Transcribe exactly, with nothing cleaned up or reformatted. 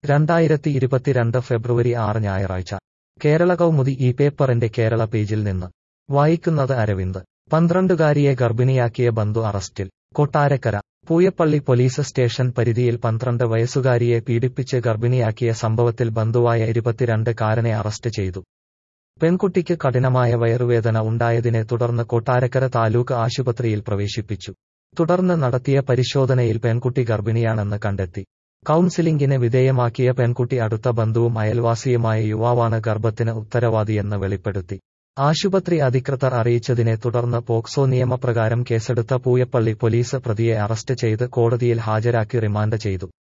രണ്ടായിരത്തി ഇരുപത്തിരണ്ട് ഫെബ്രുവരി ആറ് ഞായറാഴ്ച കേരള കൗമുദി ഈ പേപ്പറിന്റെ കേരള പേജിൽ നിന്ന് വായിക്കുന്നത് അരവിന്ദ്. പന്ത്രണ്ടുകാരിയെ ഗർഭിണിയാക്കിയ ബന്ധു അറസ്റ്റിൽ. കൊട്ടാരക്കര പൂയപ്പള്ളി പോലീസ് സ്റ്റേഷൻ പരിധിയിൽ പന്ത്രണ്ട് വയസ്സുകാരിയെ പീഡിപ്പിച്ച് ഗർഭിണിയാക്കിയ സംഭവത്തിൽ ബന്ധുവായ ഇരുപത്തിരണ്ട് കാരനെ അറസ്റ്റ് ചെയ്തു. പെൺകുട്ടിക്ക് കഠിനമായ വയറുവേദന ഉണ്ടായതിനെ തുടർന്ന് കൊട്ടാരക്കര താലൂക്ക് ആശുപത്രിയിൽ പ്രവേശിപ്പിച്ചു. തുടർന്ന് നടത്തിയ പരിശോധനയിൽ പെൺകുട്ടി ഗർഭിണിയാണെന്ന് കണ്ടെത്തി. കൗൺസിലിംഗിന് വിധേയമാക്കിയ പെൺകുട്ടി അടുത്ത ബന്ധുവും അയൽവാസിയുമായ യുവാവാണ് ഗർഭത്തിന് ഉത്തരവാദിയെന്ന് വെളിപ്പെടുത്തി. ആശുപത്രി അധികൃതർ അറിയിച്ചതിനെ തുടർന്ന് പോക്സോ നിയമപ്രകാരം കേസെടുത്ത പൂയപ്പള്ളി പോലീസ് പ്രതിയെ അറസ്റ്റ് ചെയ്ത് കോടതിയിൽ ഹാജരാക്കി റിമാൻഡ് ചെയ്തു.